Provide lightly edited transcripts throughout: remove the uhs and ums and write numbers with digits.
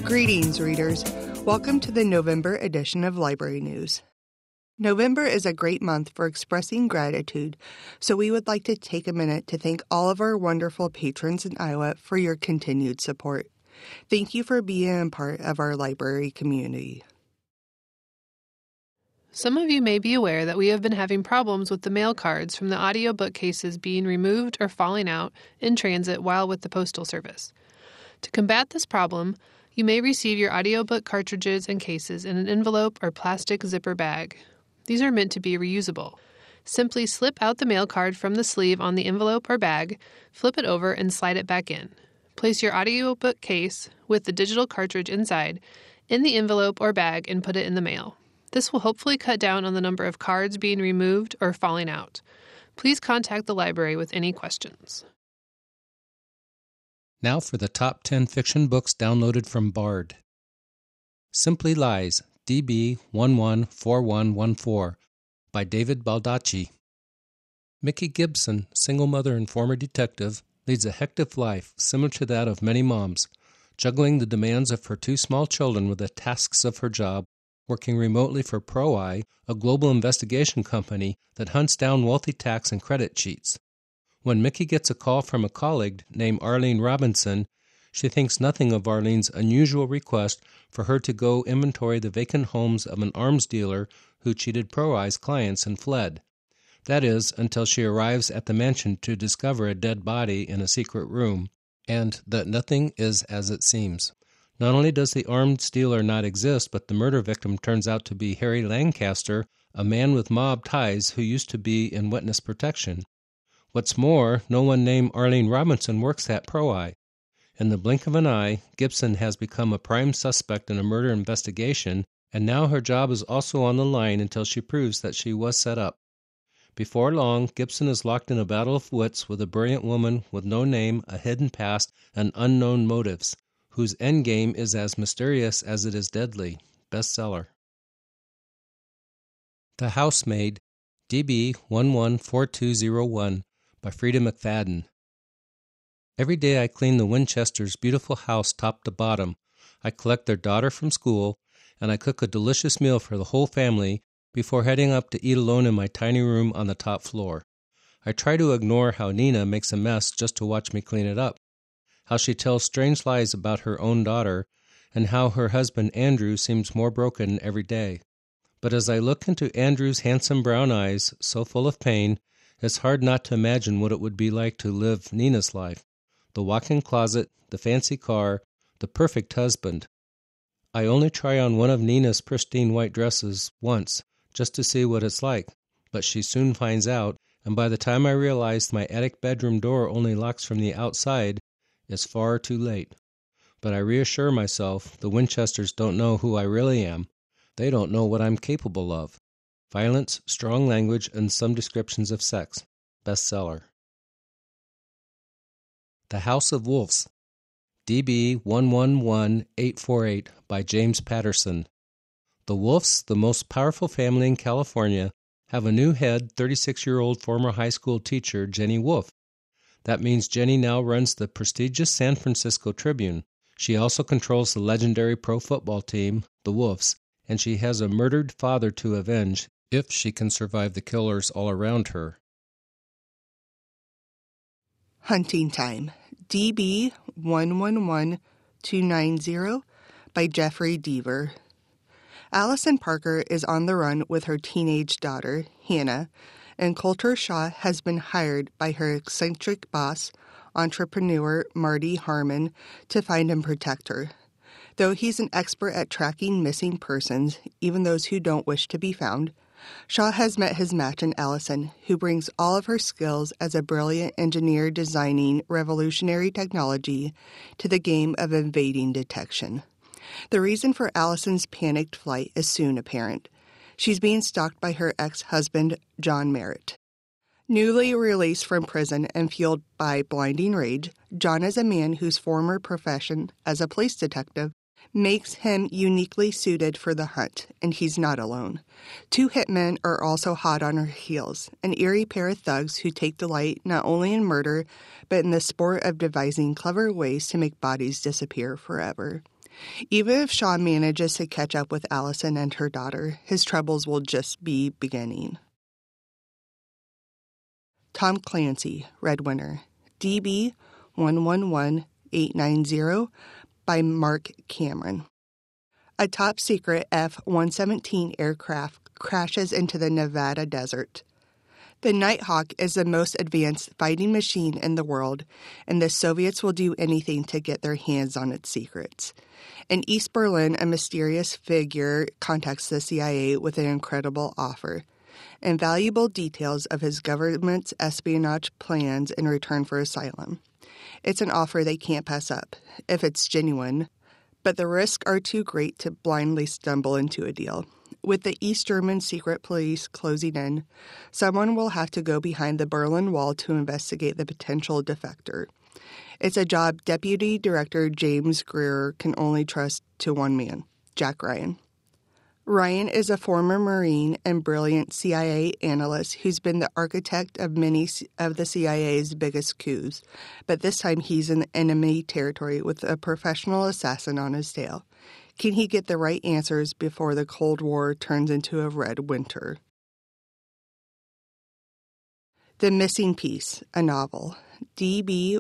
Greetings, readers. Welcome to the November edition of Library News. November is a great month for expressing gratitude, so we would like to take a minute to thank all of our wonderful patrons in Iowa for your continued support. Thank you for being a part of our library community. Some of you may be aware that we have been having problems with the mail cards from the audiobook cases being removed or falling out in transit while with the Postal Service. To combat this problem, you may receive your audiobook cartridges and cases in an envelope or plastic zipper bag. These are meant to be reusable. Simply slip out the mail card from the sleeve on the envelope or bag, flip it over, and slide it back in. Place your audiobook case with the digital cartridge inside in the envelope or bag and put it in the mail. This will hopefully cut down on the number of cards being removed or falling out. Please contact the library with any questions. Now for the top 10 fiction books downloaded from Bard. Simply Lies, DB 114114, by David Baldacci. Mickey Gibson, single mother and former detective, leads a hectic life similar to that of many moms, juggling the demands of her two small children with the tasks of her job, working remotely for ProEye, a global investigation company that hunts down wealthy tax and credit cheats. When Mickey gets a call from a colleague named Arlene Robinson, she thinks nothing of Arlene's unusual request for her to go inventory the vacant homes of an arms dealer who cheated ProEye's clients and fled. That is, until she arrives at the mansion to discover a dead body in a secret room, and that nothing is as it seems. Not only does the arms dealer not exist, but the murder victim turns out to be Harry Lancaster, a man with mob ties who used to be in witness protection. What's more, no one named Arlene Robinson works at ProEye. In the blink of an eye, Gibson has become a prime suspect in a murder investigation, and now her job is also on the line until she proves that she was set up. Before long, Gibson is locked in a battle of wits with a brilliant woman with no name, a hidden past, and unknown motives, whose endgame is as mysterious as it is deadly. Bestseller. The Housemaid, DB 114201, by Frida McFadden. Every day I clean the Winchesters' beautiful house top to bottom. I collect their daughter from school, and I cook a delicious meal for the whole family before heading up to eat alone in my tiny room on the top floor. I try to ignore how Nina makes a mess just to watch me clean it up, how she tells strange lies about her own daughter, and how her husband Andrew seems more broken every day. But as I look into Andrew's handsome brown eyes, so full of pain, it's hard not to imagine what it would be like to live Nina's life. The walk-in closet, the fancy car, the perfect husband. I only try on one of Nina's pristine white dresses once, just to see what it's like, but she soon finds out, and by the time I realize my attic bedroom door only locks from the outside, it's far too late. But I reassure myself the Winchesters don't know who I really am. They don't know what I'm capable of. Violence, strong language, and some descriptions of sex. Bestseller. The House of Wolves, DB 111848, by James Patterson. The Wolves, the most powerful family in California, have a new head, 36-year-old former high school teacher, Jenny Wolf. That means Jenny now runs the prestigious San Francisco Tribune. She also controls the legendary pro football team, the Wolves, and she has a murdered father to avenge if she can survive the killers all around her. Hunting Time, DB 111290, by Jeffrey Deaver. Allison Parker is on the run with her teenage daughter, Hannah, and Coulter Shaw has been hired by her eccentric boss, entrepreneur Marty Harmon, to find and protect her. Though he's an expert at tracking missing persons, even those who don't wish to be found, Shaw has met his match in Allison, who brings all of her skills as a brilliant engineer designing revolutionary technology to the game of evading detection. The reason for Allison's panicked flight is soon apparent. She's being stalked by her ex-husband, John Merritt. Newly released from prison and fueled by blinding rage, John is a man whose former profession as a police detective makes him uniquely suited for the hunt, and he's not alone. Two hitmen are also hot on her heels, an eerie pair of thugs who take delight not only in murder, but in the sport of devising clever ways to make bodies disappear forever. Even if Shaw manages to catch up with Allison and her daughter, his troubles will just be beginning. Tom Clancy, Red Winter, DB 111890 by Mark Cameron. A top-secret F-117 aircraft crashes into the Nevada desert. The Nighthawk is the most advanced fighting machine in the world, and the Soviets will do anything to get their hands on its secrets. In East Berlin, a mysterious figure contacts the CIA with an incredible offer: invaluable details of his government's espionage plans in return for asylum. It's an offer they can't pass up, if it's genuine, but the risks are too great to blindly stumble into a deal. With the East German secret police closing in, someone will have to go behind the Berlin Wall to investigate the potential defector. It's a job Deputy Director James Greer can only trust to one man, Jack Ryan. Ryan is a former Marine and brilliant CIA analyst who's been the architect of many of the CIA's biggest coups, but this time he's in enemy territory with a professional assassin on his tail. Can he get the right answers before the Cold War turns into a red winter? The Missing Piece, a novel, DB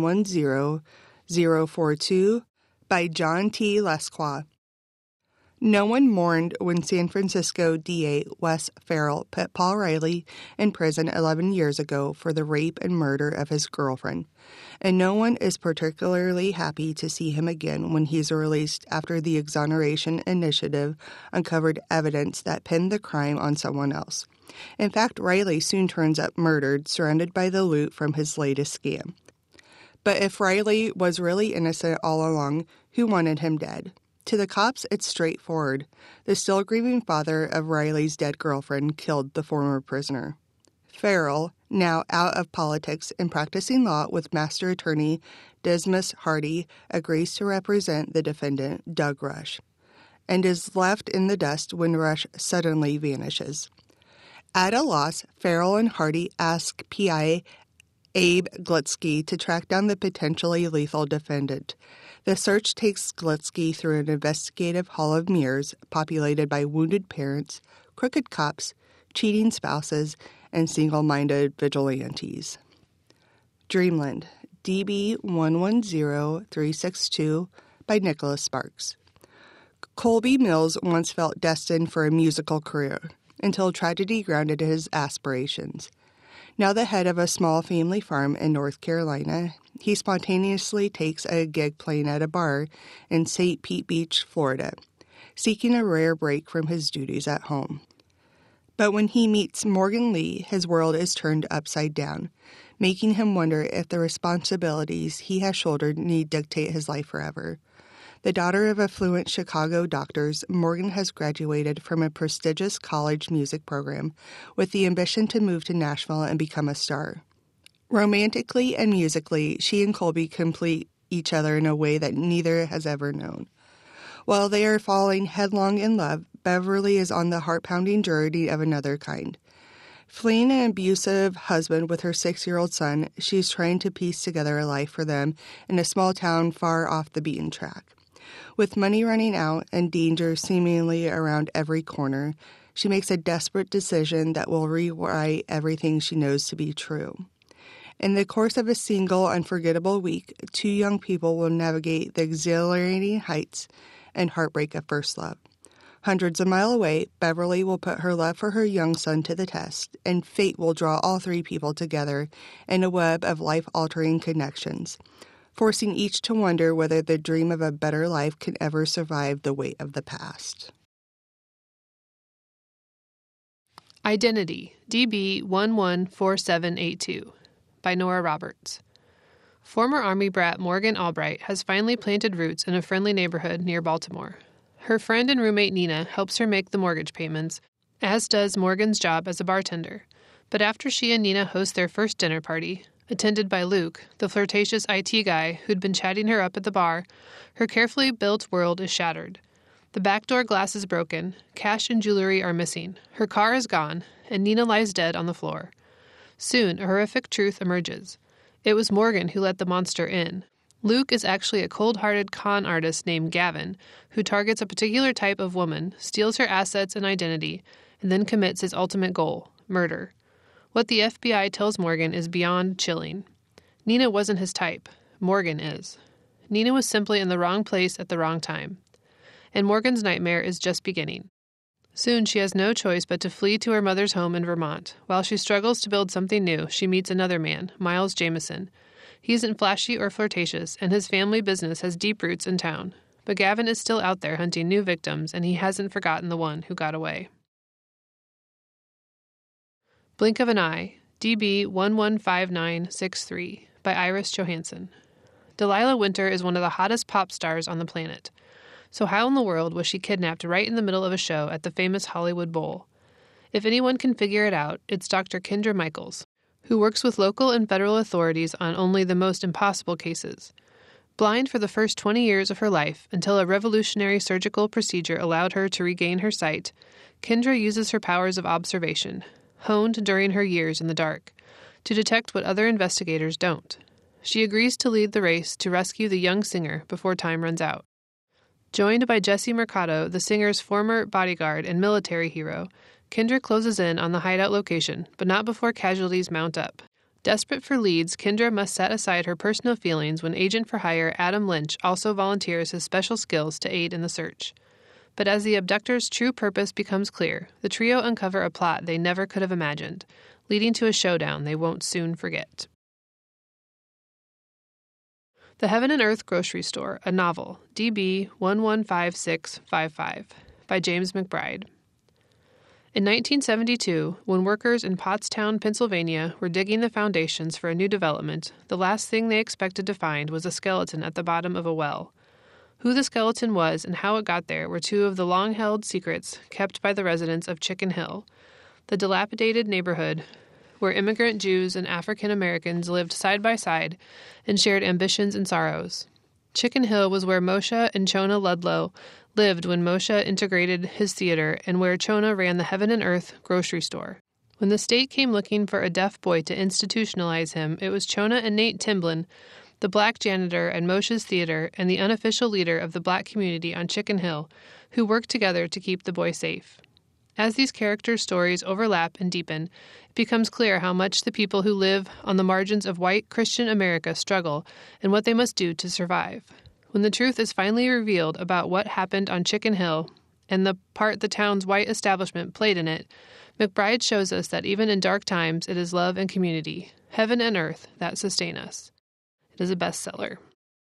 110042 by John T. Lesqua. No one mourned when San Francisco DA Wes Farrell put Paul Riley in prison 11 years ago for the rape and murder of his girlfriend, and no one is particularly happy to see him again when he's released after the Exoneration Initiative uncovered evidence that pinned the crime on someone else. In fact, Riley soon turns up murdered, surrounded by the loot from his latest scam. But if Riley was really innocent all along, who wanted him dead? To the cops, it's straightforward. The still grieving father of Riley's dead girlfriend killed the former prisoner. Farrell, now out of politics and practicing law with master attorney Dismas Hardy, agrees to represent the defendant, Doug Rush, and is left in the dust when Rush suddenly vanishes. At a loss, Farrell and Hardy ask P.I. Abe Glitsky to track down the potentially lethal defendant. The search takes Glitsky through an investigative hall of mirrors populated by wounded parents, crooked cops, cheating spouses, and single-minded vigilantes. Dreamland, DB 110362 by Nicholas Sparks. Colby Mills once felt destined for a musical career, until tragedy grounded his aspirations. Now the head of a small family farm in North Carolina, he spontaneously takes a gig playing at a bar in St. Pete Beach, Florida, seeking a rare break from his duties at home. But when he meets Morgan Lee, his world is turned upside down, making him wonder if the responsibilities he has shouldered need dictate his life forever. The daughter of affluent Chicago doctors, Morgan has graduated from a prestigious college music program with the ambition to move to Nashville and become a star. Romantically and musically, she and Colby complete each other in a way that neither has ever known. While they are falling headlong in love, Beverly is on the heart-pounding journey of another kind. Fleeing an abusive husband with her 6-year-old son, she's trying to piece together a life for them in a small town far off the beaten track. With money running out and danger seemingly around every corner, she makes a desperate decision that will rewrite everything she knows to be true. In the course of a single unforgettable week, two young people will navigate the exhilarating heights and heartbreak of first love. Hundreds of miles away, Beverly will put her love for her young son to the test, and fate will draw all three people together in a web of life-altering connections, forcing each to wonder whether the dream of a better life can ever survive the weight of the past. Identity, DB 114782 by Nora Roberts. Former Army brat Morgan Albright has finally planted roots in a friendly neighborhood near Baltimore. Her friend and roommate Nina helps her make the mortgage payments, as does Morgan's job as a bartender. But after she and Nina host their first dinner party, attended by Luke, the flirtatious IT guy who'd been chatting her up at the bar, her carefully built world is shattered. The back door glass is broken, cash and jewelry are missing, her car is gone, and Nina lies dead on the floor. Soon, a horrific truth emerges. It was Morgan who let the monster in. Luke is actually a cold-hearted con artist named Gavin, who targets a particular type of woman, steals her assets and identity, and then commits his ultimate goal, murder. What the FBI tells Morgan is beyond chilling. Nina wasn't his type. Morgan is. Nina was simply in the wrong place at the wrong time. And Morgan's nightmare is just beginning. Soon she has no choice but to flee to her mother's home in Vermont. While she struggles to build something new, she meets another man, Miles Jameson. He isn't flashy or flirtatious, and his family business has deep roots in town. But Gavin is still out there hunting new victims, and he hasn't forgotten the one who got away. Blink of an Eye, DB 115963, by Iris Johansson. Delilah Winter is one of the hottest pop stars on the planet. So how in the world was she kidnapped right in the middle of a show at the famous Hollywood Bowl? If anyone can figure it out, it's Dr. Kendra Michaels, who works with local and federal authorities on only the most impossible cases. Blind for the first 20 years of her life, until a revolutionary surgical procedure allowed her to regain her sight, Kendra uses her powers of observation, honed during her years in the dark, to detect what other investigators don't. She agrees to lead the race to rescue the young singer before time runs out. Joined by Jesse Mercado, the singer's former bodyguard and military hero, Kendra closes in on the hideout location, but not before casualties mount up. Desperate for leads, Kendra must set aside her personal feelings when agent for hire Adam Lynch also volunteers his special skills to aid in the search. But as the abductor's true purpose becomes clear, the trio uncover a plot they never could have imagined, leading to a showdown they won't soon forget. The Heaven and Earth Grocery Store, a novel, DB 115655, by James McBride. In 1972, when workers in Pottstown, Pennsylvania were digging the foundations for a new development, the last thing they expected to find was a skeleton at the bottom of a well. Who the skeleton was and how it got there were two of the long-held secrets kept by the residents of Chicken Hill, the dilapidated neighborhood where immigrant Jews and African Americans lived side by side and shared ambitions and sorrows. Chicken Hill was where Moshe and Chona Ludlow lived when Moshe integrated his theater and where Chona ran the Heaven and Earth grocery store. When the state came looking for a deaf boy to institutionalize him, it was Chona and Nate Timblin, the black janitor at Moshe's theater and the unofficial leader of the black community on Chicken Hill, who worked together to keep the boy safe. As these characters' stories overlap and deepen, it becomes clear how much the people who live on the margins of white Christian America struggle and what they must do to survive. When the truth is finally revealed about what happened on Chicken Hill and the part the town's white establishment played in it, McBride shows us that even in dark times it is love and community, heaven and earth, that sustain us. It is a bestseller.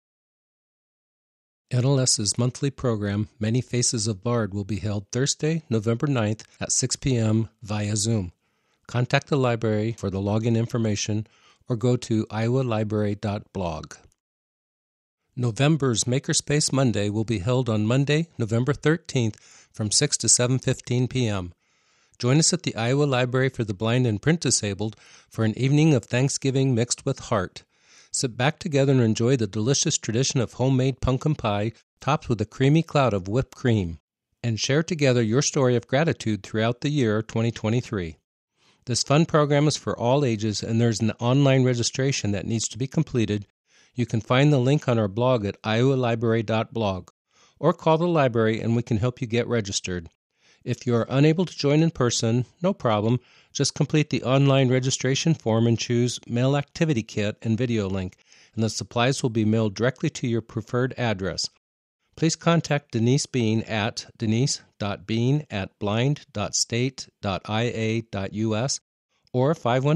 NLS's monthly program, Many Faces of Bard, will be held Thursday, November 9th at 6 p.m. via Zoom. Contact the library for the login information or go to iowalibrary.blog. November's Makerspace Monday will be held on Monday, November 13th from 6 to 7:15 p.m. Join us at the Iowa Library for the Blind and Print Disabled for an evening of Thanksgiving mixed with heart. Sit back together and enjoy the delicious tradition of homemade pumpkin pie topped with a creamy cloud of whipped cream, and share together your story of gratitude throughout the year 2023. This fun program is for all ages, and there's an online registration that needs to be completed. You can find the link on our blog at iowalibrary.blog, or call the library and we can help you get registered. If you are unable to join in person, no problem. Just complete the online registration form and choose Mail Activity Kit and Video Link, and the supplies will be mailed directly to your preferred address. Please contact Denise Bean at denise.bean@blind.state.ia.us or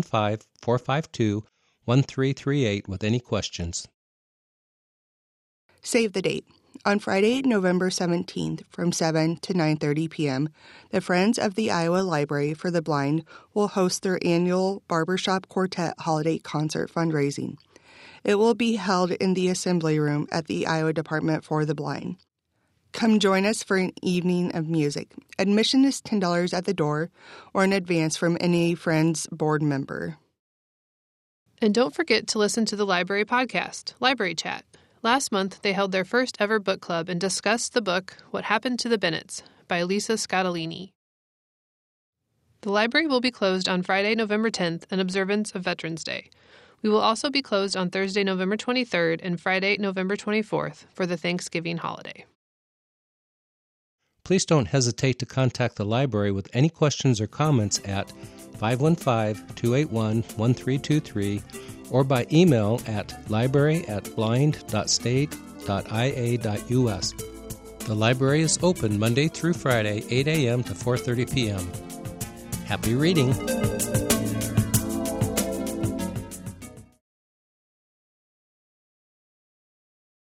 515-452-1338 with any questions. Save the date. On Friday, November 17th from 7 to 9:30 p.m., the Friends of the Iowa Library for the Blind will host their annual Barbershop Quartet Holiday Concert fundraising. It will be held in the Assembly Room at the Iowa Department for the Blind. Come join us for an evening of music. Admission is $10 at the door or in advance from any Friends board member. And don't forget to listen to the library podcast, Library Chat. Last month, they held their first ever book club and discussed the book What Happened to the Bennetts by Lisa Scatolini. The library will be closed on Friday, November 10th in observance of Veterans Day. We will also be closed on Thursday, November 23rd and Friday, November 24th for the Thanksgiving holiday. Please don't hesitate to contact the library with any questions or comments at 515-281-1323 or by email at library@blind.state.ia.us. The library is open Monday through Friday, 8 a.m. to 4:30 p.m. Happy reading!